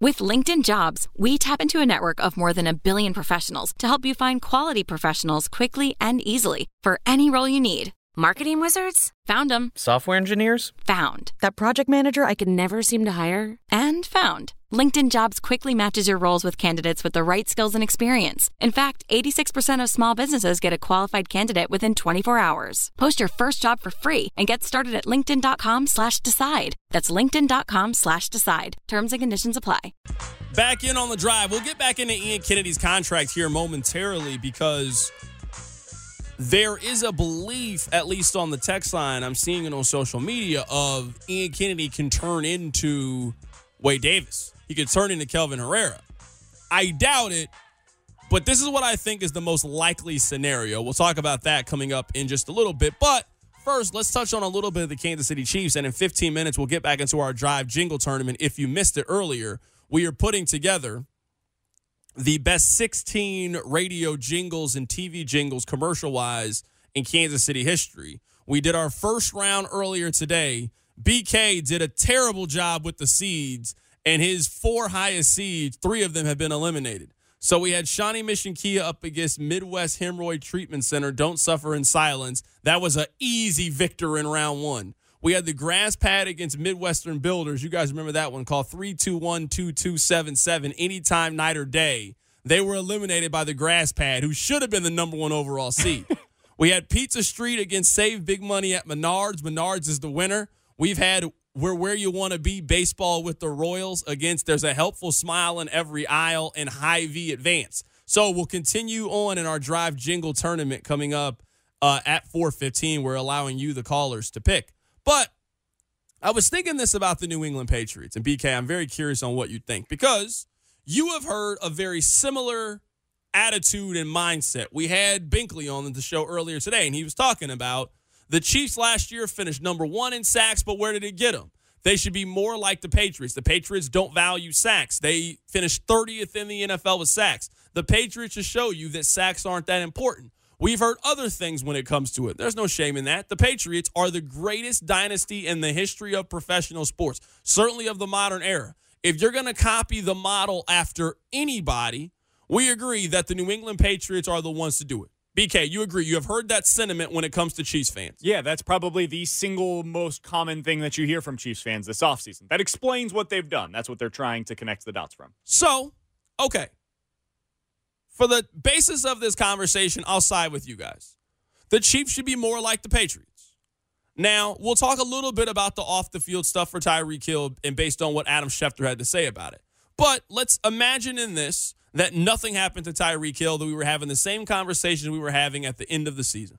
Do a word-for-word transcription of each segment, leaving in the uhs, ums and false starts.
With LinkedIn Jobs, we tap into a network of more than a billion professionals to help you find quality professionals quickly and easily for any role you need. Marketing wizards? Found them. Software engineers? Found. That project manager I could never seem to hire? And found. LinkedIn Jobs quickly matches your roles with candidates with the right skills and experience. In fact, eighty-six percent of small businesses get a qualified candidate within twenty-four hours. Post your first job for free and get started at linkedin.com slash decide. That's linkedin.com slash decide. Terms and conditions apply. Back in on the drive. We'll get back into Ian Kennedy's contract here momentarily because there is a belief, at least on the text line, I'm seeing it on social media, of Ian Kennedy can turn into Wade Davis. He could turn into Kelvin Herrera. I doubt it, but this is what I think is the most likely scenario. We'll talk about that coming up in just a little bit. But first, let's touch on a little bit of the Kansas City Chiefs, and in fifteen minutes, we'll get back into our Drive Jingle Tournament. If you missed it earlier, we are putting together the best sixteen radio jingles and T V jingles commercial-wise in Kansas City history. We did our first round earlier today. B K did a terrible job with the seeds, and his four highest seeds, three of them have been eliminated. So we had Shawnee Mission Kia up against Midwest Hemorrhoid Treatment Center. Don't suffer in silence. That was an easy victor in round one. We had the Grass Pad against Midwestern Builders. You guys remember that one. Call three two one, two two seven seven anytime, night or day. They were eliminated by the Grass Pad, who should have been the number one overall seed. We had Pizza Street against Save Big Money at Menards. Menards is the winner. We've had We're Where You Want to Be baseball with the Royals against There's a Helpful Smile in Every Aisle and Hy-Vee Advance. So we'll continue on in our Drive Jingle Tournament coming up uh, at four fifteen. We're allowing you, the callers, to pick. But I was thinking this about the New England Patriots. And, B K, I'm very curious on what you think, because you have heard a very similar attitude and mindset. We had Binkley on the show earlier today, and he was talking about the Chiefs last year finished number one in sacks, but where did it get them? They should be more like the Patriots. The Patriots don't value sacks. They finished thirtieth in the N F L with sacks. The Patriots should show you that sacks aren't that important. We've heard other things when it comes to it. There's no shame in that. The Patriots are the greatest dynasty in the history of professional sports, certainly of the modern era. If you're going to copy the model after anybody, we agree that the New England Patriots are the ones to do it. B K, you agree. You have heard that sentiment when it comes to Chiefs fans. Yeah, that's probably the single most common thing that you hear from Chiefs fans this offseason. That explains what they've done. That's what they're trying to connect the dots from. So, okay. For the basis of this conversation, I'll side with you guys. The Chiefs should be more like the Patriots. Now, we'll talk a little bit about the off-the-field stuff for Tyreek Hill and based on what Adam Schefter had to say about it. But let's imagine in this that nothing happened to Tyreek Hill, that we were having the same conversation we were having at the end of the season.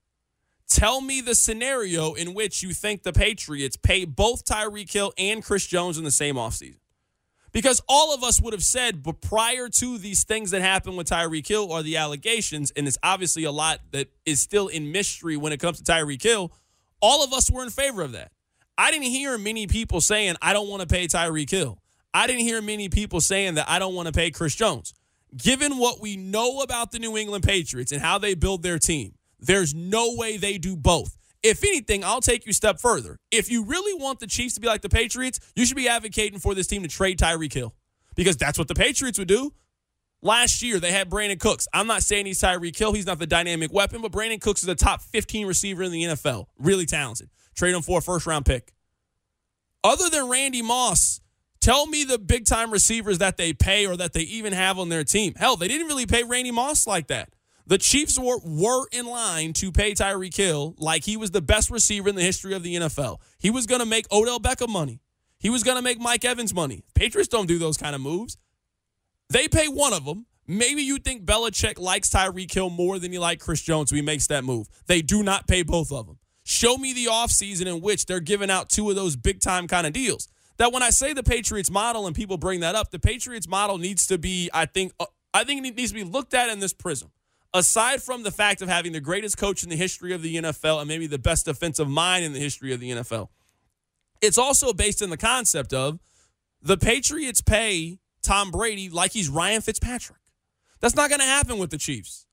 Tell me the scenario in which you think the Patriots pay both Tyreek Hill and Chris Jones in the same offseason. Because all of us would have said, but prior to these things that happened with Tyreek Hill or the allegations, and it's obviously a lot that is still in mystery when it comes to Tyreek Hill, all of us were in favor of that. I didn't hear many people saying, I don't want to pay Tyreek Hill. I didn't hear many people saying that I don't want to pay Chris Jones. Given what we know about the New England Patriots and how they build their team, there's no way they do both. If anything, I'll take you a step further. If you really want the Chiefs to be like the Patriots, you should be advocating for this team to trade Tyreek Hill, because that's what the Patriots would do. Last year, they had Brandon Cooks. I'm not saying he's Tyreek Hill. He's not the dynamic weapon, but Brandon Cooks is a top fifteen receiver in the N F L. Really talented. Trade him for a first-round pick. Other than Randy Moss, tell me the big-time receivers that they pay or that they even have on their team. Hell, they didn't really pay Randy Moss like that. The Chiefs were, were in line to pay Tyreek Hill like he was the best receiver in the history of the N F L. He was going to make Odell Beckham money. He was going to make Mike Evans money. Patriots don't do those kind of moves. They pay one of them. Maybe you think Belichick likes Tyreek Hill more than he likes Chris Jones, so he makes that move. They do not pay both of them. Show me the offseason in which they're giving out two of those big-time kind of deals. That when I say the Patriots model and people bring that up, the Patriots model needs to be, I think, uh, I think it needs to be looked at in this prism. Aside from the fact of having the greatest coach in the history of the N F L and maybe the best defensive mind in the history of the N F L, it's also based in the concept of the Patriots pay Tom Brady like he's Ryan Fitzpatrick. That's not going to happen with the Chiefs.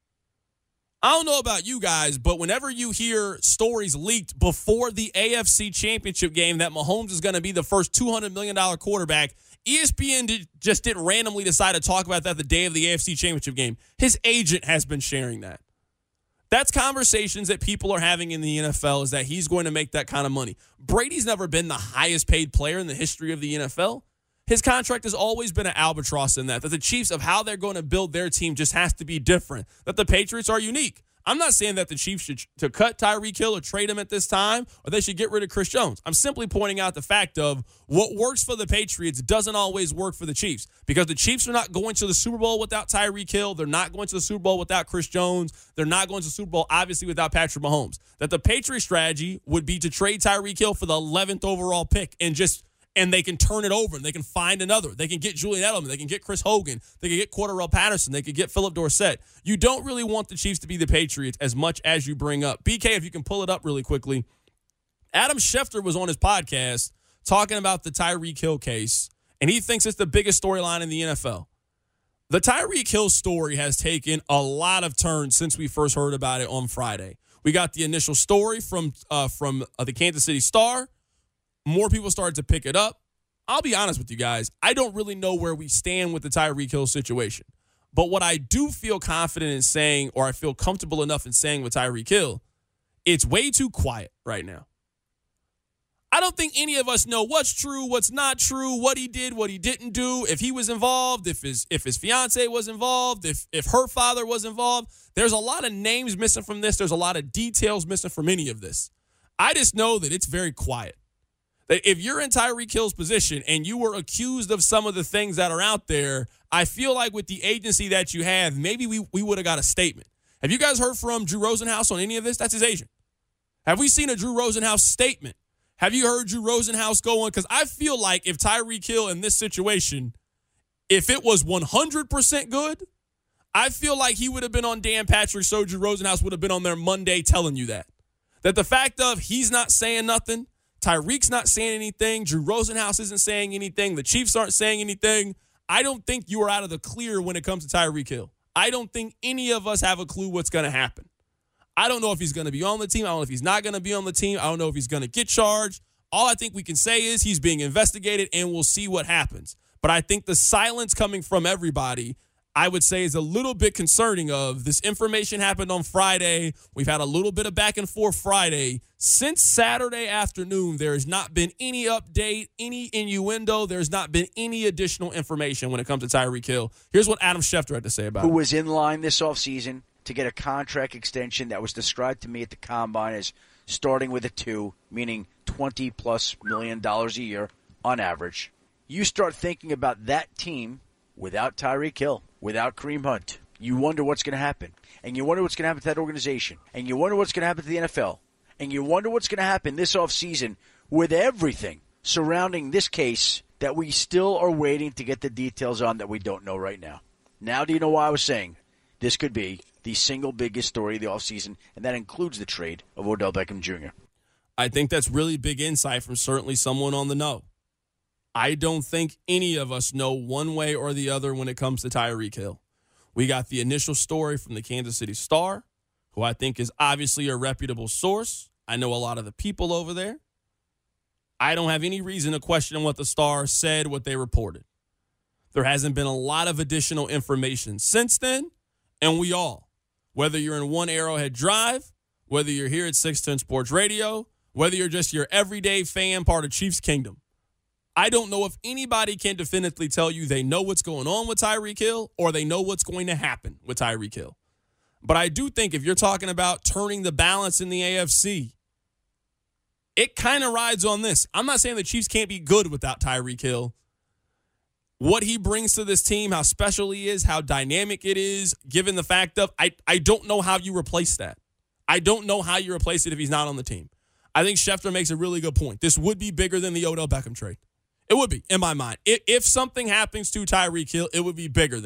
I don't know about you guys, but whenever you hear stories leaked before the A F C Championship game that Mahomes is going to be the first two hundred million dollars quarterback E S P N did, just didn't randomly decide to talk about that the day of the A F C Championship game. His agent has been sharing that. That's conversations that people are having in the N F L, is that he's going to make that kind of money. Brady's never been the highest paid player in the history of the N F L. His contract has always been an albatross in that, that the Chiefs, of how they're going to build their team, just has to be different, that the Patriots are unique. I'm not saying that the Chiefs should to cut Tyreek Hill or trade him at this time, or they should get rid of Chris Jones. I'm simply pointing out the fact of what works for the Patriots doesn't always work for the Chiefs, because the Chiefs are not going to the Super Bowl without Tyreek Hill. They're not going to the Super Bowl without Chris Jones. They're not going to the Super Bowl, obviously, without Patrick Mahomes. That the Patriots strategy would be to trade Tyreek Hill for the eleventh overall pick and just and they can turn it over and they can find another. They can get Julian Edelman. They can get Chris Hogan. They can get Cordarrelle Patterson. They can get Philip Dorsett. You don't really want the Chiefs to be the Patriots as much as you bring up. B K, if you can pull it up really quickly. Adam Schefter was on his podcast talking about the Tyreek Hill case, and he thinks it's the biggest storyline in the N F L. The Tyreek Hill story has taken a lot of turns since we first heard about it on Friday. We got the initial story from uh, from uh, the Kansas City Star. More people started to pick it up. I'll be honest with you guys. I don't really know where we stand with the Tyreek Hill situation. But what I do feel confident in saying, or I feel comfortable enough in saying with Tyreek Hill, it's way too quiet right now. I don't think any of us know what's true, what's not true, what he did, what he didn't do, if he was involved, if his if his fiance was involved, if if her father was involved. There's a lot of names missing from this. There's a lot of details missing from any of this. I just know that it's very quiet. That if you're in Tyreek Hill's position and you were accused of some of the things that are out there, I feel like with the agency that you have, maybe we, we would have got a statement. Have you guys heard from Drew Rosenhaus on any of this? That's his agent. Have we seen a Drew Rosenhaus statement? Have you heard Drew Rosenhaus go on? Because I feel like if Tyreek Hill in this situation, if it was one hundred percent good, I feel like he would have been on Dan Patrick's show. Drew Rosenhaus would have been on there Monday telling you that. That the fact of he's not saying nothing, Tyreek's not saying anything, Drew Rosenhaus isn't saying anything, the Chiefs aren't saying anything, I don't think you are out of the clear when it comes to Tyreek Hill. I don't think any of us have a clue what's going to happen. I don't know if he's going to be on the team. I don't know if he's not going to be on the team. I don't know if he's going to get charged. All I think we can say is he's being investigated, and we'll see what happens. But I think the silence coming from everybody, I would say, is a little bit concerning. Of this information happened on Friday. We've had a little bit of back and forth Friday. Since Saturday afternoon, there has not been any update, any innuendo. There's not been any additional information when it comes to Tyreek Hill. Here's what Adam Schefter had to say about it. Who was in line this offseason to get a contract extension that was described to me at the Combine as starting with a two, meaning twenty-plus million dollars a year on average. You start thinking about that team without Tyreek Hill, without Kareem Hunt. You wonder what's going to happen. And you wonder what's going to happen to that organization. And you wonder what's going to happen to the N F L. And you wonder what's going to happen this offseason with everything surrounding this case that we still are waiting to get the details on that we don't know right now. Now do you know why I was saying this could be the single biggest story of the offseason, and that includes the trade of Odell Beckham Junior I think that's really big insight from certainly someone on the know. I don't think any of us know one way or the other when it comes to Tyreek Hill. We got the initial story from the Kansas City Star, who I think is obviously a reputable source. I know a lot of the people over there. I don't have any reason to question what the Star said, what they reported. There hasn't been a lot of additional information since then, and we all, whether you're in One Arrowhead Drive, whether you're here at six ten Sports Radio, whether you're just your everyday fan, part of Chiefs Kingdom, I don't know if anybody can definitively tell you they know what's going on with Tyreek Hill or they know what's going to happen with Tyreek Hill. But I do think if you're talking about turning the balance in the A F C, it kind of rides on this. I'm not saying the Chiefs can't be good without Tyreek Hill. What he brings to this team, how special he is, how dynamic it is, given the fact of I, I don't know how you replace that. I don't know how you replace it if he's not on the team. I think Schefter makes a really good point. This would be bigger than the Odell Beckham trade. It would be, in my mind. If, if something happens to Tyreek Hill, it would be bigger than.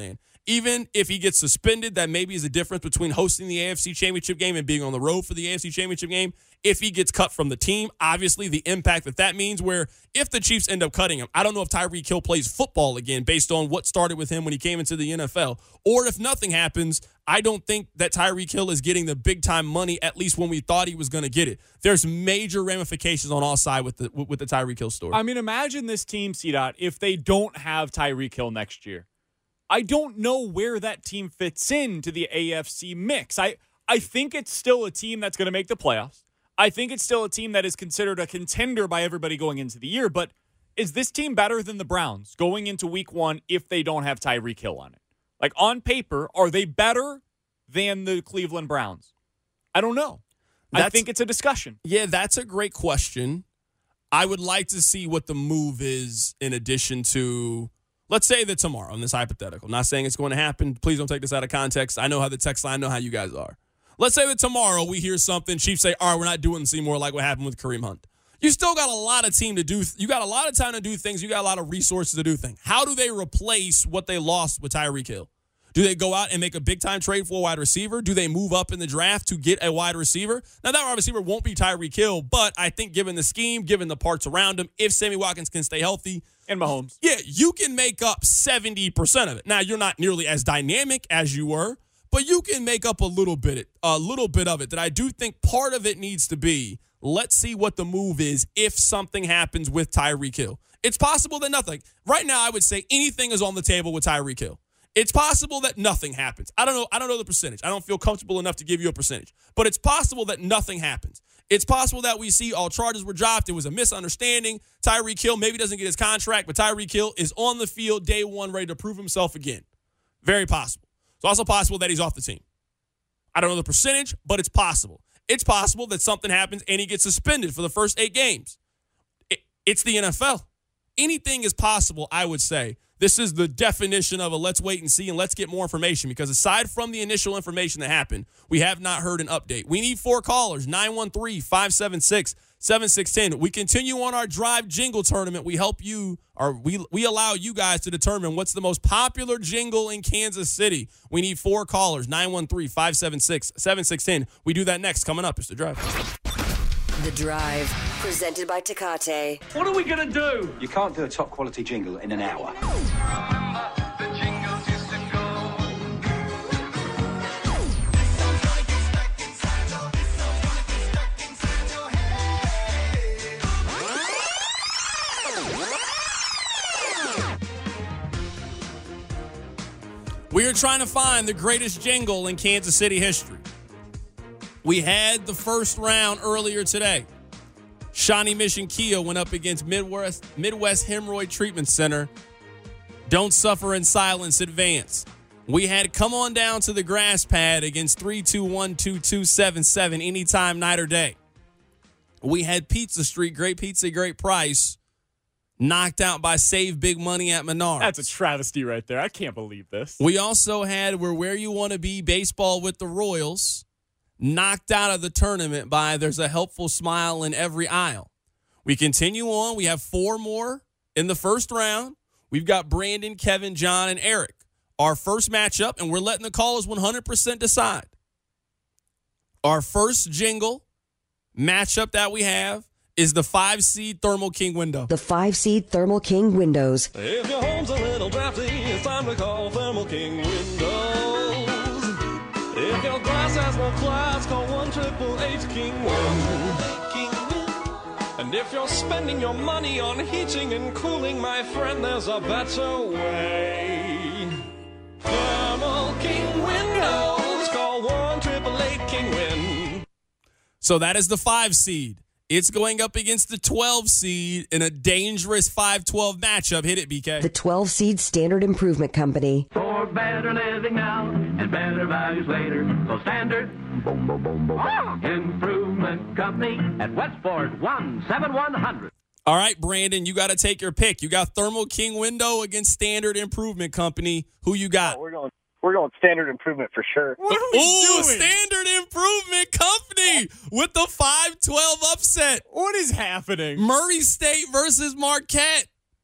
Even if he gets suspended, that maybe is a difference between hosting the A F C Championship game and being on the road for the A F C Championship game. If he gets cut from the team, obviously the impact that that means, where if the Chiefs end up cutting him, I don't know if Tyreek Hill plays football again based on what started with him when he came into the N F L. Or if nothing happens, I don't think that Tyreek Hill is getting the big-time money, at least when we thought he was going to get it. There's major ramifications on all sides with the with the Tyreek Hill story. I mean, imagine this team, C-Dot, if they don't have Tyreek Hill next year. I don't know where that team fits into the A F C mix. I, I think it's still a team that's going to make the playoffs. I think it's still a team that is considered a contender by everybody going into the year. But is this team better than the Browns going into week one if they don't have Tyreek Hill on it? Like, on paper, are they better than the Cleveland Browns? I don't know. That's, I think it's a discussion. Yeah, that's a great question. I would like to see what the move is in addition to, let's say that tomorrow, in this hypothetical, not saying it's going to happen. Please don't take this out of context. I know how the text line, I know how you guys are. Let's say that tomorrow we hear something, Chiefs say, all right, we're not doing this anymore, like what happened with Kareem Hunt. You still got a lot of team to do. You got a lot of time to do things. You got a lot of resources to do things. How do they replace what they lost with Tyreek Hill? Do they go out and make a big-time trade for a wide receiver? Do they move up in the draft to get a wide receiver? Now, that wide receiver won't be Tyreek Hill, but I think given the scheme, given the parts around him, if Sammy Watkins can stay healthy. And Mahomes. Yeah, you can make up seventy percent of it. Now, you're not nearly as dynamic as you were, but you can make up a little bit, a little bit of it. That I do think part of it needs to be, let's see what the move is if something happens with Tyreek Hill. It's possible that nothing. Right now, I would say anything is on the table with Tyreek Hill. It's possible that nothing happens. I don't know. I don't know the percentage. I don't feel comfortable enough to give you a percentage. But it's possible that nothing happens. It's possible that we see all charges were dropped. It was a misunderstanding. Tyreek Hill maybe doesn't get his contract, but Tyreek Hill is on the field day one ready to prove himself again. Very possible. It's also possible that he's off the team. I don't know the percentage, but it's possible. It's possible that something happens and he gets suspended for the first eight games. It, it's the N F L. Anything is possible, I would say. This is the definition of a let's wait and see and let's get more information, because aside from the initial information that happened, we have not heard an update. We need four callers, nine one three, five seven six, seven six one zero. We continue on our Drive Jingle Tournament. We help you, or we, we allow you guys to determine what's the most popular jingle in Kansas City. We need four callers, nine one three, five seven six, seven six one zero. We do that next. Coming up, it's The Drive. The Drive, presented by Tecate. What are we going to do? You can't do a top quality jingle in an hour. We are trying to find the greatest jingle in Kansas City history. We had the first round earlier today. Shawnee Mission Kia went up against Midwest, Midwest Hemorrhoid Treatment Center. Don't Suffer in Silence, Advance. We had Come On Down to the Grass Pad against three two one, two two seven seven, Anytime, Night or Day. We had Pizza Street, Great Pizza, Great Price, knocked out by Save Big Money at Menards. That's a travesty right there. I can't believe this. We also had We're Where You Want to Be, Baseball with the Royals, knocked out of the tournament by There's a Helpful Smile in Every Aisle. We continue on. We have four more in the first round. We've got Brandon, Kevin, John, and Eric. Our first matchup, and we're letting the callers one hundred percent decide. Our first jingle matchup that we have is the five-seed Thermal King window. The five-seed Thermal King windows. If your home's a little drafty, it's time to call Thermal King Windows. If your glass has no clouds, call one triple H King Win. King Win. And if you're spending your money on heating and cooling, my friend, there's a better way. Thermal King Windows. Call one triple H King Win. So that is the five seed. It's going up against the twelve seed in a dangerous five twelve matchup. Hit it, B K. The twelve seed Standard Improvement Company. For better living now and better values later. So Standard boom, boom, boom, boom, boom. Improvement Company at Westport, one seven one hundred. All right, Brandon, you got to take your pick. You got Thermal King Window against Standard Improvement Company. Who you got? Oh, we're going We're going Standard Improvement for sure. What are we Ooh, doing? Standard Improvement Company with the five twelve upset. What is happening? Murray State versus Marquette.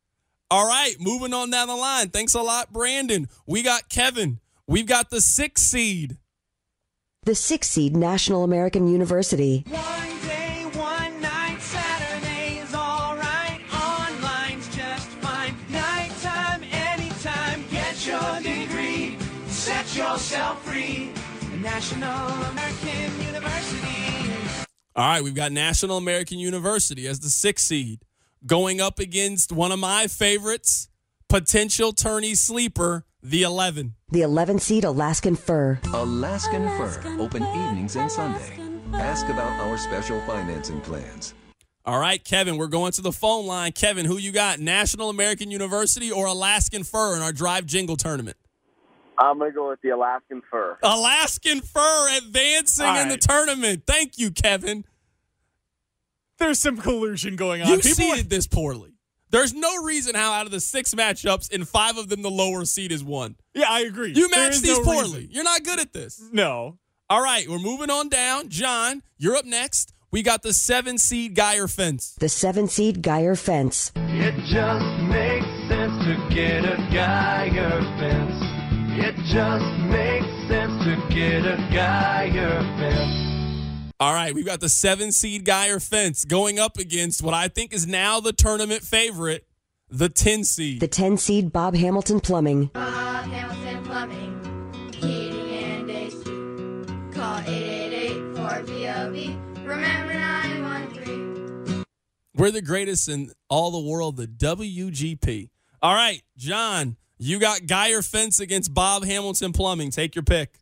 All right, moving on down the line. Thanks a lot, Brandon. We got Kevin. We've got the sixth seed. The sixth seed, National American University. One day, one night, Saturday's all right. Online's just fine. Nighttime, anytime. Get your degree. Set yourself free. National American University. All right, we've got National American University as the sixth seed going up against one of my favorites, potential tourney sleeper, the eleven. The eleven seed, Alaskan Fur. Alaskan Fur, open evenings and Sunday. Ask about our special financing plans. All right, Kevin, we're going to the phone line. Kevin, who you got, National American University or Alaskan Fur in our Drive Jingle tournament? I'm going to go with the Alaskan Fur. Alaskan Fur advancing All in the right. tournament. Thank you, Kevin. There's some collusion going on. You People seeded this poorly. There's no reason how out of the six matchups, in five of them, the lower seed is one. Yeah, I agree. You There matched is these no poorly. reason. You're not good at this. No. All right, we're moving on down. John, you're up next. We got the seven seed Geyer Fence. The seven seed, Geyer Fence. It just makes sense to get a Geiger fence. It just makes sense to get a Geiger fence. All right, we've got the seven seed Geyer Fence going up against what I think is now the tournament favorite, the ten seed. The ten seed, Bob Hamilton Plumbing. Bob Hamilton Plumbing, heating and A C. Call eight eight eight four B O B. Remember nine one three. We're the greatest in all the world, the W G P. All right, John, you got Geyer Fence against Bob Hamilton Plumbing. Take your pick.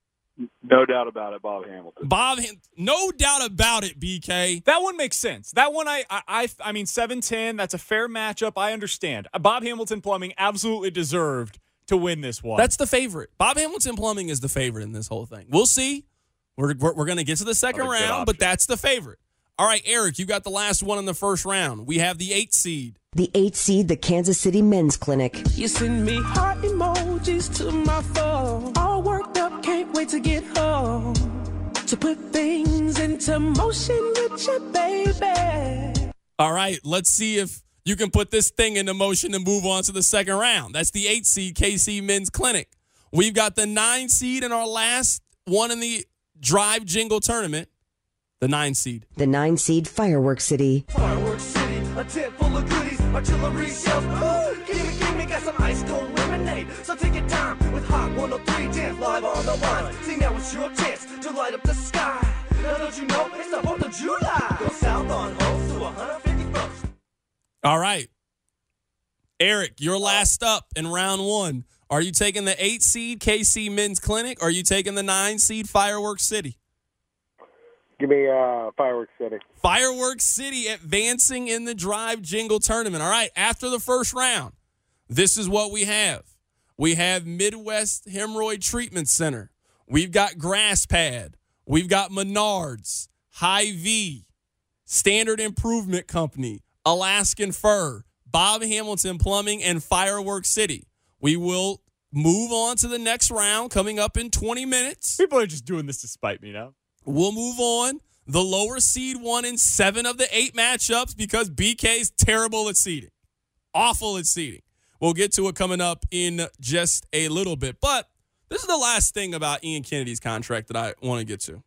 No doubt about it, Bob Hamilton. Bob, no doubt about it, B K. That one makes sense. That one, I, I, I, I mean, seven ten, that's a fair matchup. I understand. Bob Hamilton Plumbing absolutely deserved to win this one. That's the favorite. Bob Hamilton Plumbing is the favorite in this whole thing. We'll see. We're, we're, we're going to get to the second What a good round, but option. that's the favorite. All right, Eric, you got the last one in the first round. We have the eight seed. The eight seed, the Kansas City Men's Clinic. You send me heart emojis to my phone. All worked up, can't wait to get home. To put things into motion with you, baby. All right, let's see if you can put this thing into motion and move on to the second round. That's the eight seed K C Men's Clinic. We've got the nine seed in our last one in the Drive Jingle tournament, the nine seed. The nine seed, Fireworks City. Fireworks City, a tent full of goodies, artillery shells. Ooh, gimme, gimme, got some ice cold lemonade. So take your time with Hot one oh three Dance live on the line. See, now it's your chance to light up the sky. Now don't you know it's the fourth of July. Go south on Holmes to one hundred fifty-first. All right. Eric, you're last up in round one. Are you taking the eight seed K C Men's Clinic or are you taking the nine seed Fireworks City? Give me uh, Fireworks City. Fireworks City advancing in the Drive Jingle tournament. All right, after the first round, this is what we have. We have Midwest Hemorrhoid Treatment Center. We've got Grass Pad. We've got Menards, Hy-Vee, Standard Improvement Company, Alaskan Fur, Bob Hamilton Plumbing, and Fireworks City. We will move on to the next round coming up in twenty minutes. People are just doing this to spite me now. We'll move on. The lower seed won in seven of the eight matchups because B K's terrible at seeding. Awful at seeding. We'll get to it coming up in just a little bit. But this is the last thing about Ian Kennedy's contract that I want to get to.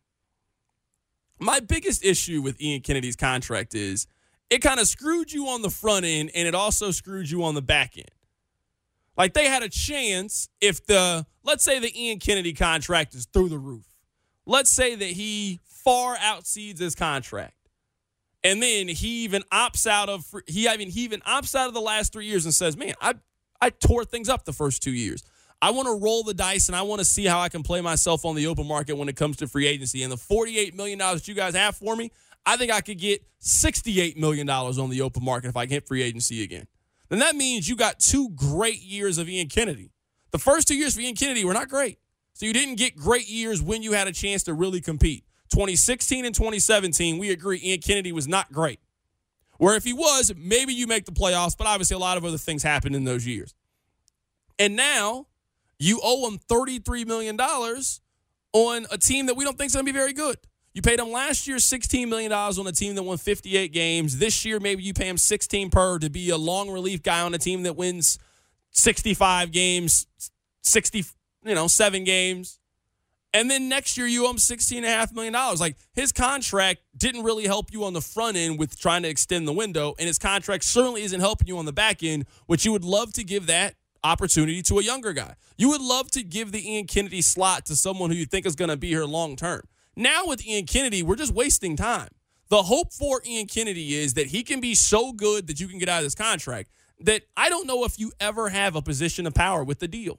My biggest issue with Ian Kennedy's contract is it kind of screwed you on the front end and it also screwed you on the back end. Like they had a chance if the, let's say the Ian Kennedy contract is through the roof. Let's say that he far outseeds his contract. And then he even opts out of he I mean he even opts out of the last three years and says, man, I I tore things up the first two years. I want to roll the dice and I want to see how I can play myself on the open market when it comes to free agency. And the forty-eight million dollars that you guys have for me, I think I could get sixty-eight million dollars on the open market if I can hit free agency again. Then that means you got two great years of Ian Kennedy. The first two years for Ian Kennedy were not great. So you didn't get great years when you had a chance to really compete. twenty sixteen and twenty seventeen, we agree Ian Kennedy was not great. Where if he was, maybe you make the playoffs, but obviously a lot of other things happened in those years. And now you owe him thirty-three million dollars on a team that we don't think is going to be very good. You paid him last year sixteen million dollars on a team that won fifty-eight games. This year, maybe you pay him sixteen per to be a long relief guy on a team that wins sixty-five games, sixty, you know, seven games. And then next year, you owe him sixteen point five million dollars. Like, his contract didn't really help you on the front end with trying to extend the window, and his contract certainly isn't helping you on the back end, which you would love to give that opportunity to a younger guy. You would love to give the Ian Kennedy slot to someone who you think is going to be here long term. Now with Ian Kennedy, we're just wasting time. The hope for Ian Kennedy is that he can be so good that you can get out of this contract that I don't know if you ever have a position of power with the deal.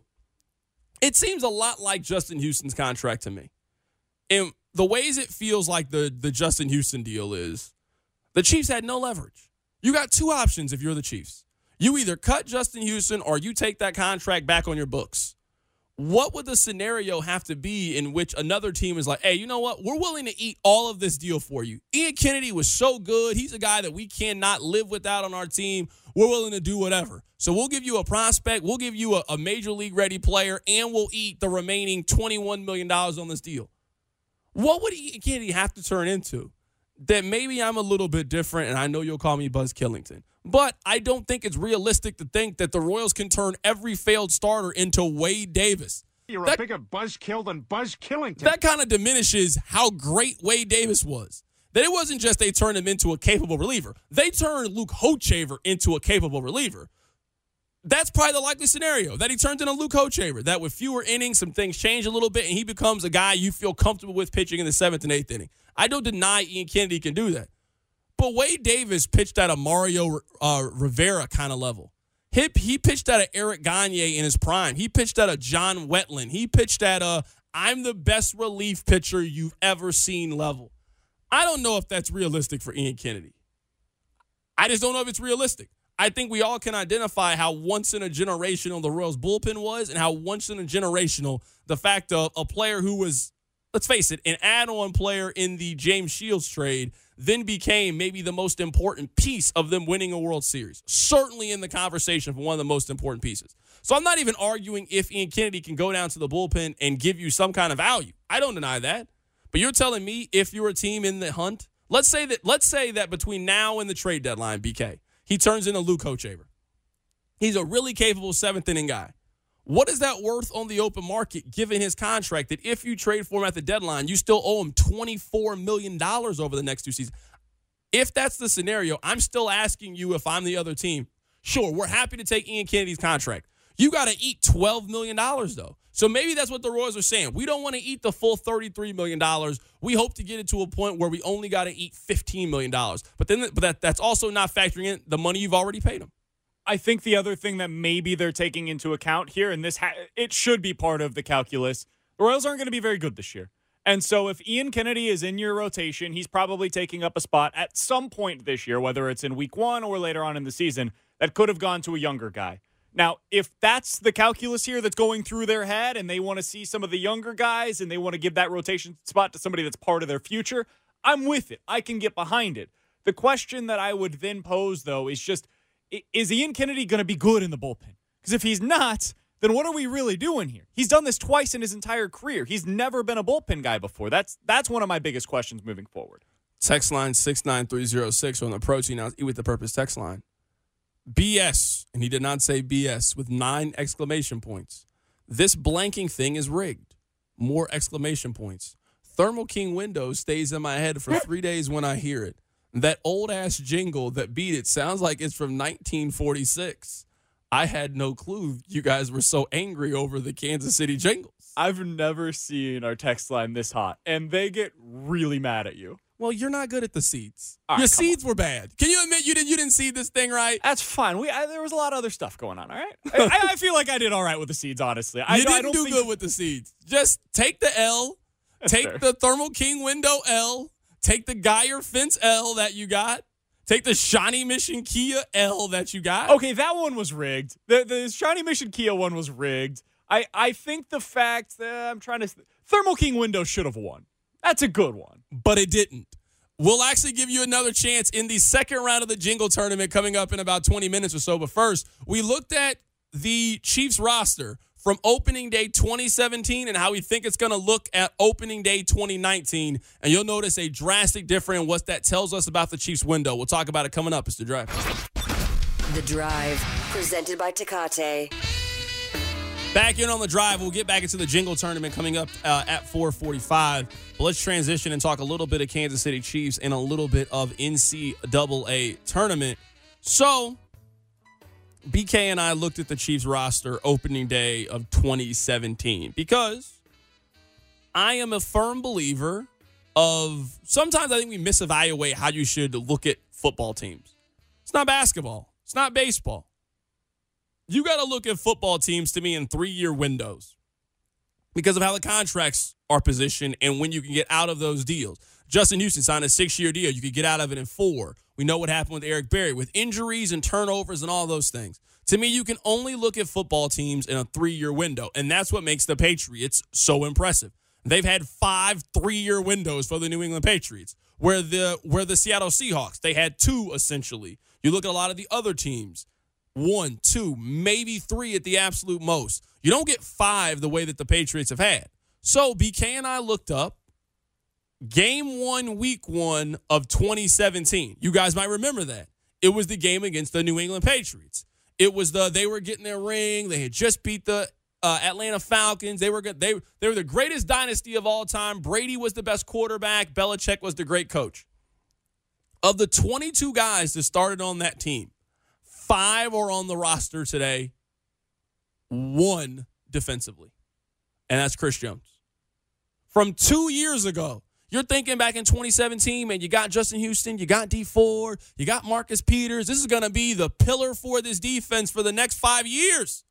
It seems a lot like Justin Houston's contract to me. And the ways it feels like the, the Justin Houston deal is, the Chiefs had no leverage. You got two options if you're the Chiefs. You either cut Justin Houston or you take that contract back on your books. What would the scenario have to be in which another team is like, hey, you know what? We're willing to eat all of this deal for you. Ian Kennedy was so good. He's a guy that we cannot live without on our team. We're willing to do whatever. So we'll give you a prospect. We'll give you a, a major league ready player, and we'll eat the remaining twenty-one million dollars on this deal. What would Ian Kennedy have to turn into? That maybe I'm a little bit different, and I know you'll call me Buzz Killington. But I don't think it's realistic to think that the Royals can turn every failed starter into Wade Davis. You're that, a bigger buzzkill than Buzz Killington. That kind of diminishes how great Wade Davis was. That it wasn't just they turned him into a capable reliever. They turned Luke Hochevar into a capable reliever. That's probably the likely scenario, that he turns into Luke Hochevar, that with fewer innings, some things change a little bit, and he becomes a guy you feel comfortable with pitching in the seventh and eighth inning. I don't deny Ian Kennedy can do that. But Wade Davis pitched at a Mario uh, Rivera kind of level. He, he pitched at a Eric Gagne in his prime. He pitched at a John Wetland. He pitched at a I'm the best relief pitcher you've ever seen level. I don't know if that's realistic for Ian Kennedy. I just don't know if it's realistic. I think we all can identify how once-in-a-generational the Royals bullpen was and how once-in-a-generational the fact of a player who was, let's face it, an add-on player in the James Shields trade then became maybe the most important piece of them winning a World Series. Certainly in the conversation for one of the most important pieces. So I'm not even arguing if Ian Kennedy can go down to the bullpen and give you some kind of value. I don't deny that. But you're telling me if you're a team in the hunt, let's say that let's say that between now and the trade deadline, B K, he turns into Luke Hochevar. He's a really capable seventh inning guy. What is that worth on the open market given his contract that if you trade for him at the deadline, you still owe him twenty-four million dollars over the next two seasons? If that's the scenario, I'm still asking you if I'm the other team. Sure, we're happy to take Ian Kennedy's contract. You got to eat twelve million dollars, though. So maybe that's what the Royals are saying. We don't want to eat the full thirty-three million dollars. We hope to get it to a point where we only got to eat fifteen million dollars. But then but that, that's also not factoring in the money you've already paid them. I think the other thing that maybe they're taking into account here, and this ha- it should be part of the calculus, the Royals aren't going to be very good this year. And so if Ian Kennedy is in your rotation, he's probably taking up a spot at some point this year, whether it's in week one or later on in the season, that could have gone to a younger guy. Now, if that's the calculus here that's going through their head and they want to see some of the younger guys and they want to give that rotation spot to somebody that's part of their future, I'm with it. I can get behind it. The question that I would then pose, though, is just, is Ian Kennedy going to be good in the bullpen? Because if he's not, then what are we really doing here? He's done this twice in his entire career. He's never been a bullpen guy before. That's that's one of my biggest questions moving forward. Text line six nine three zero six on the Protein House Eat with the Purpose text line. B S, and he did not say B S, with nine exclamation points. This blanking thing is rigged. More exclamation points. Thermo King window stays in my head for three days when I hear it. That old-ass jingle that beat it sounds like it's from nineteen forty-six. I had no clue you guys were so angry over the Kansas City jingles. I've never seen our text line this hot, and they get really mad at you. Well, you're not good at the seeds. All Your right, seeds on. were bad. Can you admit you didn't you didn't see this thing right? That's fine. We I, there was a lot of other stuff going on, all right? I, I feel like I did all right with the seeds, honestly. I, you didn't I don't do think... good with the seeds. Just take the L, That's take fair. the Thermo King window L, take the Geyer fence L that you got, take the Shawnee Mission Kia L that you got. Okay, that one was rigged. The the Shawnee Mission Kia one was rigged. I, I think the fact that I'm trying to... Thermo King window should have won. That's a good one. But it didn't. We'll actually give you another chance in the second round of the Jingle Tournament coming up in about twenty minutes or so. But first, we looked at the Chiefs roster from opening day twenty seventeen and how we think it's going to look at opening day twenty nineteen. And you'll notice a drastic difference in what that tells us about the Chiefs window. We'll talk about it coming up. It's The Drive. The Drive, presented by Tecate. Back in on The Drive. We'll get back into the Jingle Tournament coming up uh, at four forty-five. But let's transition and talk a little bit of Kansas City Chiefs and a little bit of N C double A tournament. So, B K and I looked at the Chiefs roster opening day of twenty seventeen because I am a firm believer of sometimes I think we misevaluate how you should look at football teams. It's not basketball. It's not baseball. You got to look at football teams, to me, in three-year windows because of how the contracts are positioned and when you can get out of those deals. Justin Houston signed a six-year deal. You could get out of it in four. We know what happened with Eric Berry, with injuries and turnovers and all those things. To me, you can only look at football teams in a three-year window, and that's what makes the Patriots so impressive. They've had five three-year windows for the New England Patriots, where the where the Seattle Seahawks, they had two, essentially. You look at a lot of the other teams. One, two, maybe three at the absolute most. You don't get five the way that the Patriots have had. So B K and I looked up game one, week one of twenty seventeen. You guys might remember that. It was the game against the New England Patriots. It was the, they were getting their ring. They had just beat the uh, Atlanta Falcons. They were good. They, they were the greatest dynasty of all time. Brady was the best quarterback. Belichick was the great coach. Of the twenty-two guys that started on that team, five are on the roster today, one defensively, and that's Chris Jones. From two years ago, you're thinking back in twenty seventeen, man, you got Justin Houston, you got D Ford, you got Marcus Peters. This is going to be the pillar for this defense for the next five years.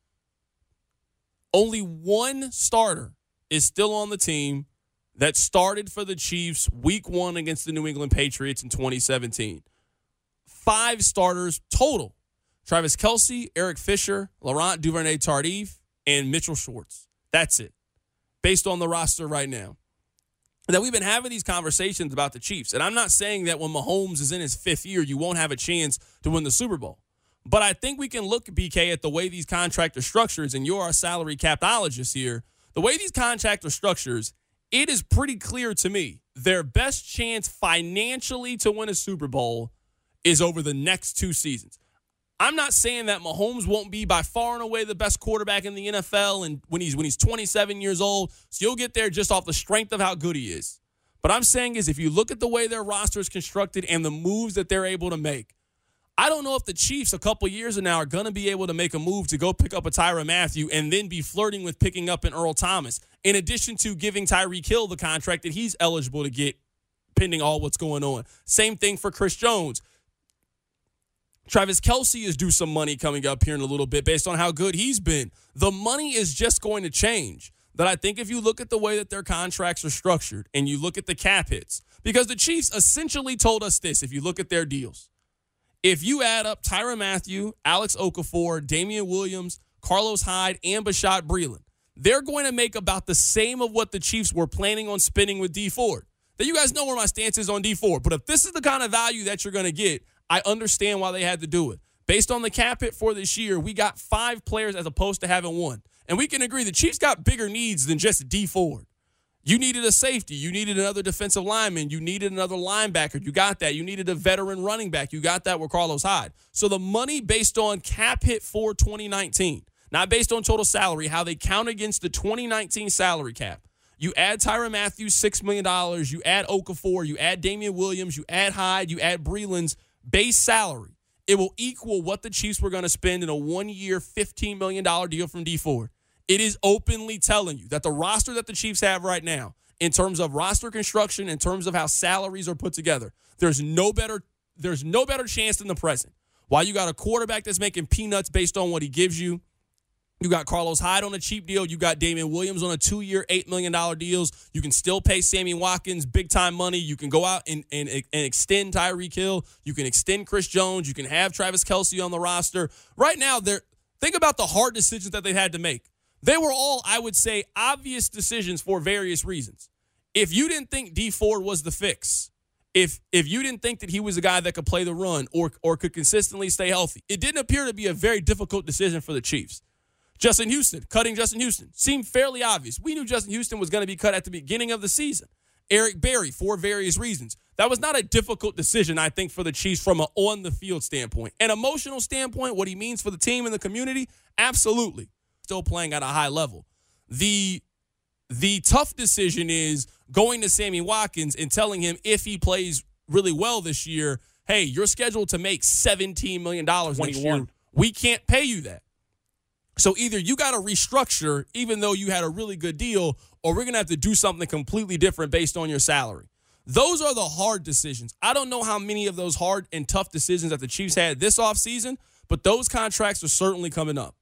Only one starter is still on the team that started for the Chiefs week one against the New England Patriots in twenty seventeen. Five starters total. Travis Kelce, Eric Fisher, Laurent Duvernay-Tardif, and Mitchell Schwartz. That's it, based on the roster right now. That we've been having these conversations about the Chiefs. And I'm not saying that when Mahomes is in his fifth year, you won't have a chance to win the Super Bowl. But I think we can look, B K, at the way these contract are structured, and you're our salary capologist here. The way these contract are structured, it is pretty clear to me their best chance financially to win a Super Bowl is over the next two seasons. I'm not saying that Mahomes won't be by far and away the best quarterback in the N F L and when he's when he's twenty-seven years old. So you'll get there just off the strength of how good he is. But I'm saying is if you look at the way their roster is constructed and the moves that they're able to make, I don't know if the Chiefs a couple years from now are going to be able to make a move to go pick up a Tyrann Mathieu and then be flirting with picking up an Earl Thomas, in addition to giving Tyreek Hill the contract that he's eligible to get pending all what's going on. Same thing for Chris Jones. Travis Kelce is due some money coming up here in a little bit based on how good he's been. The money is just going to change. That I think if you look at the way that their contracts are structured and you look at the cap hits, because the Chiefs essentially told us this, if you look at their deals. If you add up Tyrann Mathieu, Alex Okafor, Damian Williams, Carlos Hyde, and Bashaud Breeland, they're going to make about the same of what the Chiefs were planning on spending with D Ford. Now, you guys know where my stance is on D Ford, but if this is the kind of value that you're going to get, I understand why they had to do it. Based on the cap hit for this year, we got five players as opposed to having one. And we can agree the Chiefs got bigger needs than just D Ford. You needed a safety. You needed another defensive lineman. You needed another linebacker. You got that. You needed a veteran running back. You got that with Carlos Hyde. So the money based on cap hit for twenty nineteen, not based on total salary, how they count against the twenty nineteen salary cap. You add Tyrann Mathieu, six million dollars. You add Okafor. You add Damian Williams. You add Hyde. You add Breeland's base salary. It will equal what the Chiefs were going to spend in a one-year, fifteen million dollars deal from D Ford. It is openly telling you that the roster that the Chiefs have right now, in terms of roster construction, in terms of how salaries are put together, there's no better, there's no better chance than the present. While you got a quarterback that's making peanuts based on what he gives you, you got Carlos Hyde on a cheap deal. You got Damian Williams on a two-year, eight million dollars deals. You can still pay Sammy Watkins big-time money. You can go out and, and, and extend Tyreek Hill. You can extend Chris Jones. You can have Travis Kelce on the roster. Right now, they're think about the hard decisions that they had to make. They were all, I would say, obvious decisions for various reasons. If you didn't think D Ford was the fix, if if you didn't think that he was a guy that could play the run or or could consistently stay healthy, it didn't appear to be a very difficult decision for the Chiefs. Justin Houston, cutting Justin Houston, seemed fairly obvious. We knew Justin Houston was going to be cut at the beginning of the season. Eric Berry, for various reasons. That was not a difficult decision, I think, for the Chiefs from an on-the-field standpoint. An emotional standpoint, what he means for the team and the community, absolutely. Still playing at a high level. The, the tough decision is going to Sammy Watkins and telling him if he plays really well this year, hey, you're scheduled to make seventeen million dollars next year. We can't pay you that. So either you got to restructure, even though you had a really good deal, or we're going to have to do something completely different based on your salary. Those are the hard decisions. I don't know how many of those hard and tough decisions that the Chiefs had this offseason, but those contracts are certainly coming up.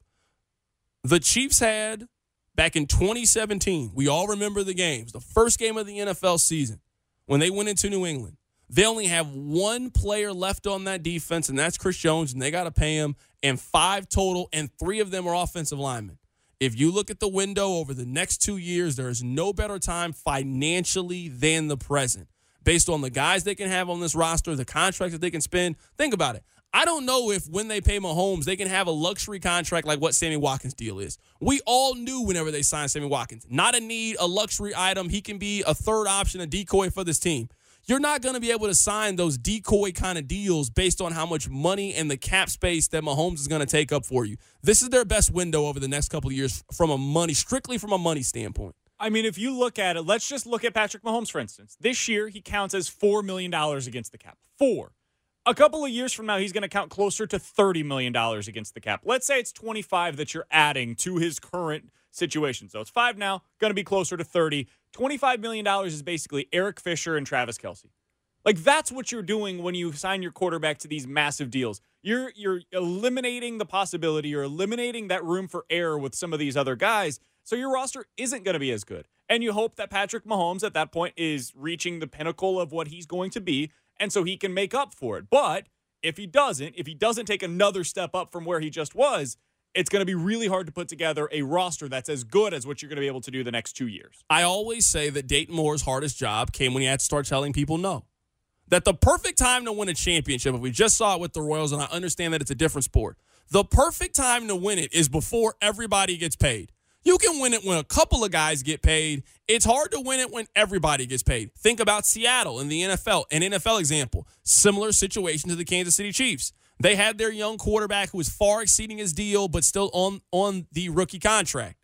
The Chiefs had, back in twenty seventeen, we all remember the games, the first game of the N F L season, when they went into New England. They only have one player left on that defense, and that's Chris Jones, and they got to pay him, and five total, and three of them are offensive linemen. If you look at the window over the next two years, there is no better time financially than the present. Based on the guys they can have on this roster, the contracts that they can spend. Think about it. I don't know if when they pay Mahomes, they can have a luxury contract like what Sammy Watkins' deal is. We all knew whenever they signed Sammy Watkins. Not a need, a luxury item. He can be a third option, a decoy for this team. You're not going to be able to sign those decoy kind of deals based on how much money and the cap space that Mahomes is going to take up for you. This is their best window over the next couple of years from a money, strictly from a money standpoint. I mean, if you look at it, let's just look at Patrick Mahomes, for instance. This year, he counts as four million dollars against the cap. Four. A couple of years from now, he's going to count closer to thirty million dollars against the cap. Let's say it's twenty-five that you're adding to his current situation. So it's five now, going to be closer to thirty. twenty-five million dollars is basically Eric Fisher and Travis Kelce. Like, that's what you're doing when you sign your quarterback to these massive deals. You're you're eliminating the possibility, you're eliminating that room for error with some of these other guys, so your roster isn't going to be as good. And you hope that Patrick Mahomes at that point is reaching the pinnacle of what he's going to be, and so he can make up for it. But if he doesn't, if he doesn't take another step up from where he just was, it's going to be really hard to put together a roster that's as good as what you're going to be able to do the next two years. I always say that Dayton Moore's hardest job came when he had to start telling people no. That the perfect time to win a championship, if we just saw it with the Royals, and I understand that it's a different sport, the perfect time to win it is before everybody gets paid. You can win it when a couple of guys get paid. It's hard to win it when everybody gets paid. Think about Seattle in the N F L, an N F L example. Similar situation to the Kansas City Chiefs. They had their young quarterback who was far exceeding his deal, but still on, on the rookie contract.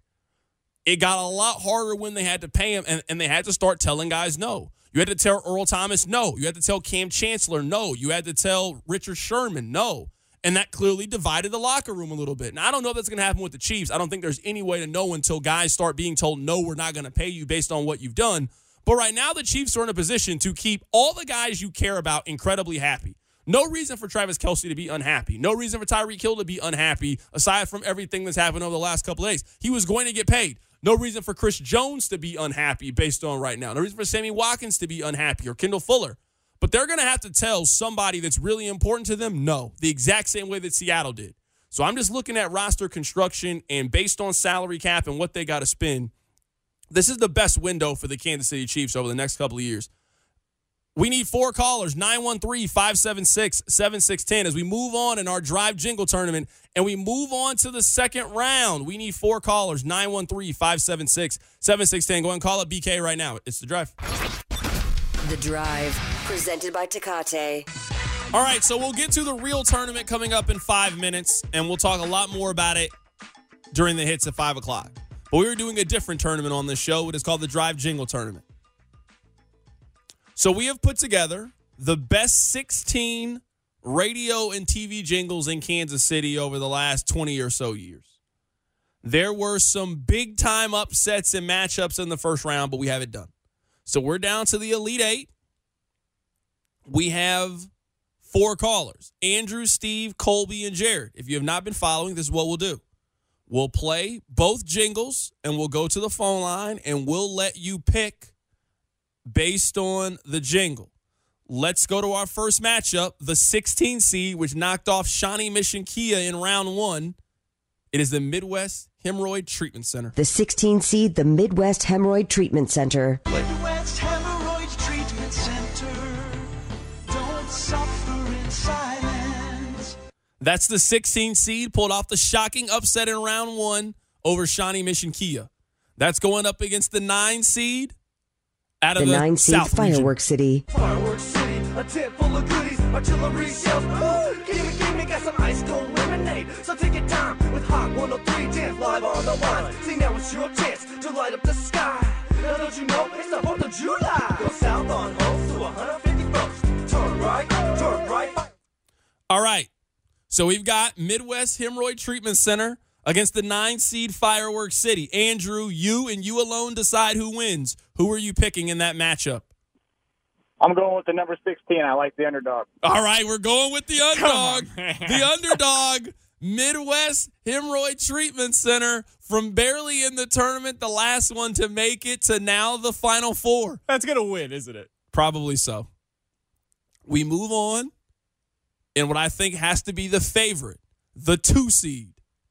It got a lot harder when they had to pay him, and, and they had to start telling guys no. You had to tell Earl Thomas no. You had to tell Cam Chancellor no. You had to tell Richard Sherman no. And that clearly divided the locker room a little bit. Now, I don't know if that's going to happen with the Chiefs. I don't think there's any way to know until guys start being told, no, we're not going to pay you based on what you've done. But right now, the Chiefs are in a position to keep all the guys you care about incredibly happy. No reason for Travis Kelce to be unhappy. No reason for Tyreek Hill to be unhappy, aside from everything that's happened over the last couple of days. He was going to get paid. No reason for Chris Jones to be unhappy based on right now. No reason for Sammy Watkins to be unhappy or Kendall Fuller. But they're going to have to tell somebody that's really important to them no, the exact same way that Seattle did. So I'm just looking at roster construction, and based on salary cap and what they got to spend, this is the best window for the Kansas City Chiefs over the next couple of years. We need four callers, nine one three, five seven six, seven six one zero, as we move on in our Drive Jingle tournament, and we move on to the second round. We need four callers, nine one three, five seven six, seven six one zero. Go ahead and call up B K right now. It's The Drive. The Drive, presented by Tecate. All right, so we'll get to the real tournament coming up in five minutes, and we'll talk a lot more about it during the hits at five o'clock. But we were doing a different tournament on this show. It is called the Drive Jingle Tournament. So we have put together the best sixteen radio and T V jingles in Kansas City over the last twenty or so years. There were some big-time upsets and matchups in the first round, but we have it done. So we're down to the Elite Eight. We have four callers, Andrew, Steve, Colby, and Jared. If you have not been following, this is what we'll do. We'll play both jingles, and we'll go to the phone line, and we'll let you pick based on the jingle. Let's go to our first matchup, the sixteen seed, which knocked off Shawnee Mission Kia in round one. It is the Midwest Hemorrhoid Treatment Center. The sixteen seed, the Midwest Hemorrhoid Treatment Center. Midwest Hemorrhoid Treatment Center. Don't suffer in silence. That's the sixteen seed, pulled off the shocking upset in round one over Shawnee Mission Kia. That's going up against the nine seed out of the, the nine seed South Fireworks region. City. Fireworks City, a tent full of goodies, artillery shells. Ooh, gimme, gimme, got some ice cold lemonade. So take your time with Hot one oh three Dance live on the line. See, now it's your chance to light up the sky. Now don't you know it's the fourth of July? Go south on Oaks to one hundred fifty-first. Turn right, turn right. All right. So we've got Midwest Hemorrhoid Treatment Center against the nine seed Fireworks City. Andrew, you and you alone decide who wins. Who are you picking in that matchup? I'm going with the number sixteen. I like the underdog. All right, we're going with the underdog. The underdog, Midwest Hemorrhoid Treatment Center, from barely in the tournament, the last one to make it, to now the Final Four. That's going to win, isn't it? Probably so. We move on, and what I think has to be the favorite, the two seed.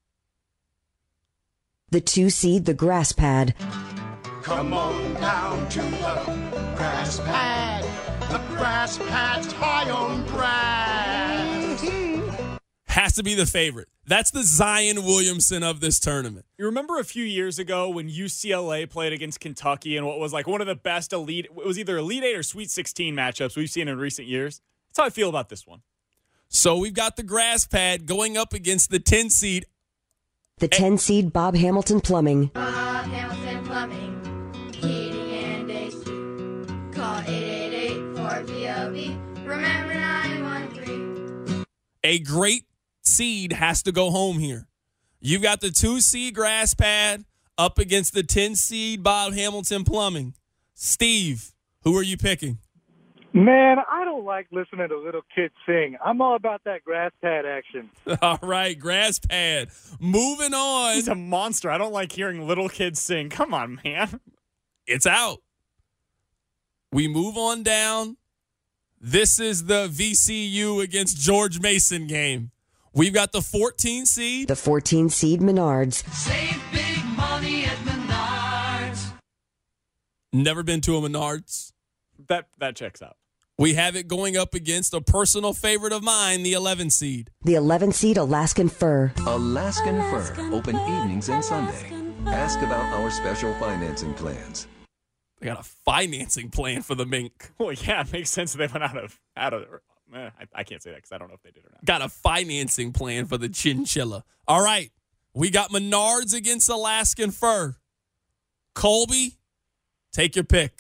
The two seed, the Grass Pad. Come on down to the grass pad. The grass pad's high on grass. Has to be the favorite. That's the Zion Williamson of this tournament. You remember a few years ago when U C L A played against Kentucky and what was like one of the best elite, it was either Elite Eight or Sweet sixteen matchups we've seen in recent years? That's how I feel about this one. So we've got the Grass Pad going up against the ten seed. The ten seed, Bob Hamilton Plumbing. Bob Hamilton Plumbing, heating and A C. Call eight eight eight four B O B. Remember nine one three. A great seed has to go home here. You've got the two seed Grass Pad up against the ten seed Bob Hamilton Plumbing. Steve, who are you picking? Man, I don't like listening to little kids sing. I'm all about that grass pad action. All right, Grass Pad. Moving on. He's a monster. I don't like hearing little kids sing. Come on, man. It's out. We move on down. This is the V C U against George Mason game. We've got the fourteen seed. The fourteen seed, Menards. Save big money at Menards. Never been to a Menards. That that checks out. We have it going up against a personal favorite of mine, the eleven seed. The eleven seed, Alaskan Fur. Alaskan Fur, open evenings and Sunday. Ask about our special financing plans. They got a financing plan for the mink. Well, yeah, it makes sense that they went out of out of. Eh, I, I can't say that because I don't know if they did or not. Got a financing plan for the chinchilla. All right, we got Menards against Alaskan Fur. Colby, take your pick.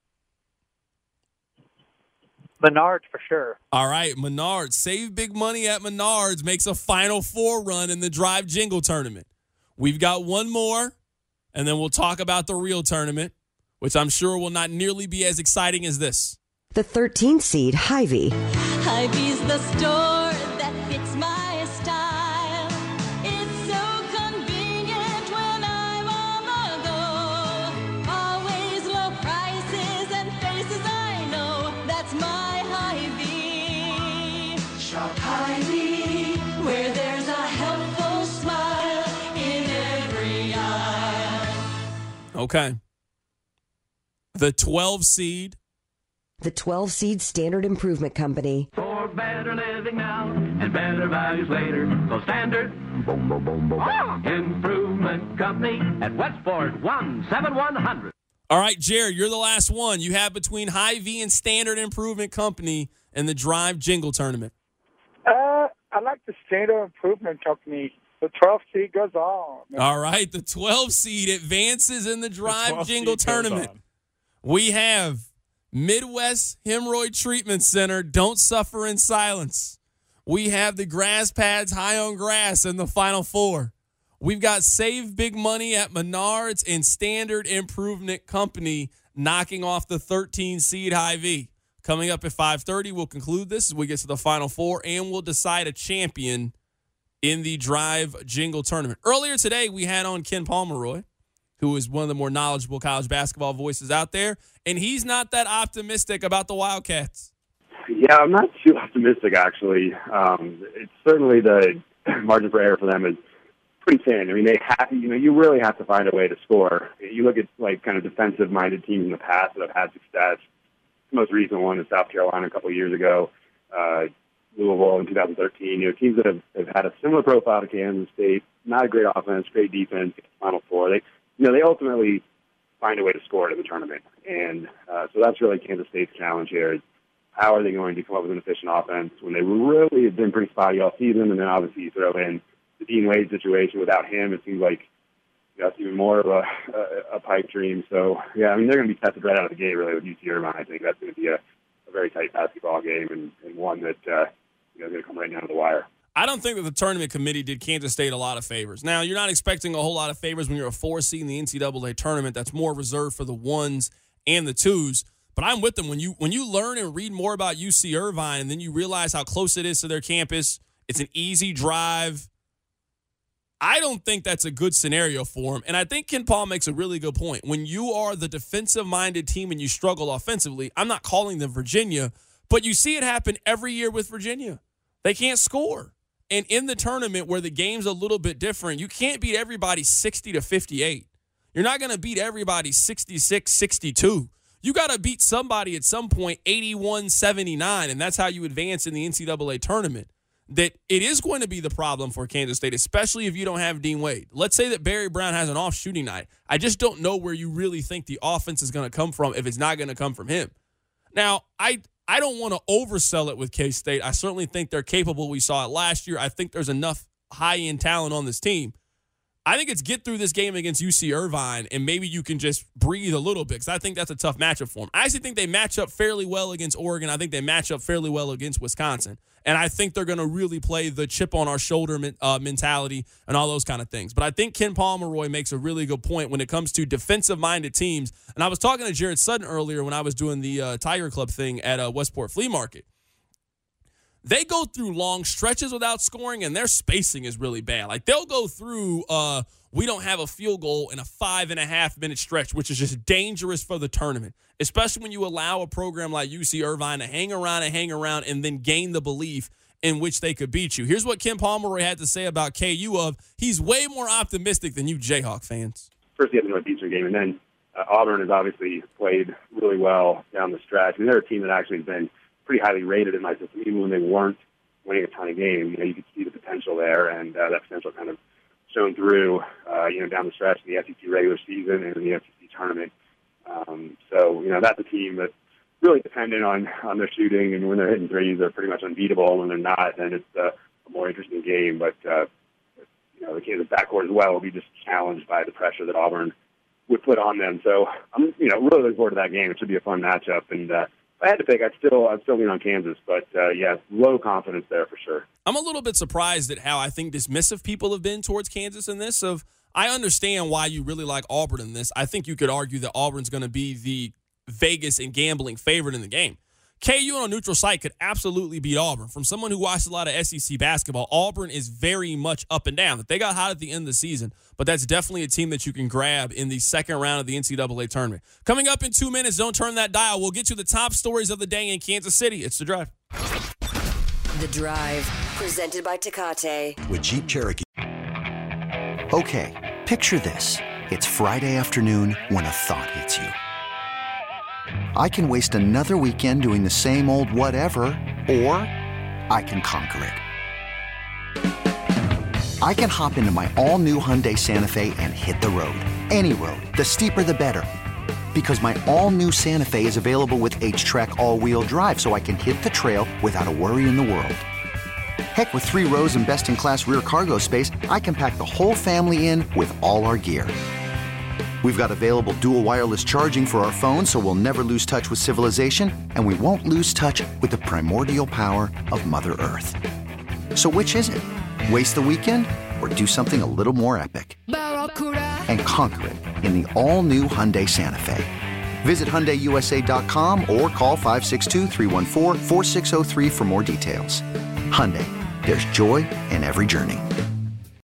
Menards for sure. All right, Menards. Save big money at Menards makes a Final Four run in the Drive Jingle tournament. We've got one more, and then we'll talk about the real tournament, which I'm sure will not nearly be as exciting as this. The thirteen seed, Hy-Vee. Hy-Vee's the store that fits my style. It's so convenient when I'm on the go. Always low prices and faces I know. That's my Hy-Vee. Shop Hy-Vee, where there's a helpful smile in every aisle. Okay. The twelve seed. The twelve seed, Standard Improvement Company. For better living now and better values later. So Standard boom, boom, boom, boom, boom. Improvement Company at Westport one seven one hundred. All right, Jared, you're the last one. You have between Hy-Vee and Standard Improvement Company in the Drive Jingle tournament. Uh, I like the Standard Improvement Company. The twelve seed goes on. All right, the twelve seed advances in the Drive The Jingle seed goes tournament. on. We have Midwest Hemorrhoid Treatment Center, Don't Suffer in Silence. We have the Grass Pads High on Grass in the Final Four. We've got Save Big Money at Menards and Standard Improvement Company knocking off the thirteen seed Hy-Vee. Coming up at five thirty, we'll conclude this as we get to the Final Four, and we'll decide a champion in the Drive Jingle tournament. Earlier today, we had on Ken Pomeroy, who is one of the more knowledgeable college basketball voices out there, and he's not that optimistic about the Wildcats. Yeah, I'm not too optimistic, actually. Um, it's certainly the margin for error for them is pretty thin. I mean, they have, you know, you really have to find a way to score. You look at, like, kind of defensive-minded teams in the past that have had success. The most recent one is South Carolina a couple of years ago. Uh, Louisville in two thousand thirteen. You know, teams that have, have had a similar profile to Kansas State, not a great offense, great defense, Final Four. They, you know, they ultimately find a way to score it in the tournament. And uh, so that's really Kansas State's challenge here is how are they going to come up with an efficient offense when they really have been pretty spotty all season, and then obviously you throw in the Dean Wade situation. Without him, it seems like that's even more of a, a, a pipe dream. So, yeah, I mean, they're going to be tested right out of the gate, really, with U C Irvine. I think that's going to be a, a very tight basketball game and, and one that, uh, you know, is going to come right down to the wire. I don't think that the tournament committee did Kansas State a lot of favors. Now, you're not expecting a whole lot of favors when you're a four seed in the N C double A tournament. That's more reserved for the ones and the twos. But I'm with them. When you when you learn and read more about U C Irvine and then you realize how close it is to their campus, it's an easy drive. I don't think that's a good scenario for them. And I think Ken Paul makes a really good point. When you are the defensive-minded team and you struggle offensively, I'm not calling them Virginia, but you see it happen every year with Virginia. They can't score. And in the tournament where the game's a little bit different, you can't beat everybody sixty to fifty-eight. You're not going to beat everybody sixty-six sixty-two. You got to beat somebody at some point eighty-one seventy-nine, and that's how you advance in the N C double A tournament. That it is going to be the problem for Kansas State, especially if you don't have Dean Wade. Let's say that Barry Brown has an off shooting night. I just don't know where you really think the offense is going to come from if it's not going to come from him. Now, I I don't want to oversell it with K-State. I certainly think they're capable. We saw it last year. I think there's enough high-end talent on this team. I think it's get through this game against U C Irvine, and maybe you can just breathe a little bit because I think that's a tough matchup for them. I actually think they match up fairly well against Oregon. I think they match up fairly well against Wisconsin. And I think they're going to really play the chip on our shoulder uh, mentality and all those kind of things. But I think Ken Pomeroy makes a really good point when it comes to defensive-minded teams. And I was talking to Jared Sutton earlier when I was doing the uh, Tiger Club thing at uh, Westport Flea Market. They go through long stretches without scoring, and their spacing is really bad. Like, they'll go through, uh, we don't have a field goal in a five-and-a-half-minute stretch, which is just dangerous for the tournament, especially when you allow a program like U C Irvine to hang around and hang around and then gain the belief in which they could beat you. Here's what Ken Pomeroy had to say about K U of he's way more optimistic than you Jayhawk fans. First, you have the Northeastern game, and then uh, Auburn has obviously played really well down the stretch. I mean, they're a team that actually has been pretty highly rated in my system, even when they weren't winning a ton of games. You know, you could see the potential there, and uh, that potential kind of shown through, uh, you know, down the stretch in the S E C regular season and in the S E C tournament. Um, so, you know, that's a team that's really dependent on, on their shooting, and when they're hitting threes, they're pretty much unbeatable. When they're not, then it's uh, a more interesting game. But, uh, you know, the Kansas backcourt as well will be just challenged by the pressure that Auburn would put on them. So I'm, you know, really looking forward to that game. It should be a fun matchup, and uh, if I had to pick, I'd still, I'd still lean on Kansas, but uh, yeah, low confidence there for sure. I'm a little bit surprised at how I think dismissive people have been towards Kansas in this. Of I understand why you really like Auburn in this. I think you could argue that Auburn's going to be the Vegas and gambling favorite in the game. K U on a neutral site could absolutely beat Auburn. From someone who watched a lot of S E C basketball, Auburn is very much up and down. They got hot at the end of the season, but that's definitely a team that you can grab in the second round of the N C double A tournament. Coming up in two minutes, don't turn that dial. We'll get you the top stories of the day in Kansas City. It's The Drive. The Drive, presented by Tecate. With Jeep Cherokee. Okay, picture this. It's Friday afternoon when a thought hits you. I can waste another weekend doing the same old whatever, or I can conquer it. I can hop into my all-new Hyundai Santa Fe and hit the road. Any road. The steeper, the better. Because my all-new Santa Fe is available with H-Track all-wheel drive, so I can hit the trail without a worry in the world. Heck, with three rows and best-in-class rear cargo space, I can pack the whole family in with all our gear. We've got available dual wireless charging for our phones, so we'll never lose touch with civilization, and we won't lose touch with the primordial power of Mother Earth. So which is it? Waste the weekend or do something a little more epic? And conquer it in the all-new Hyundai Santa Fe. Visit Hyundai U S A dot com or call five six two, three one four, four six zero three for more details. Hyundai, there's joy in every journey.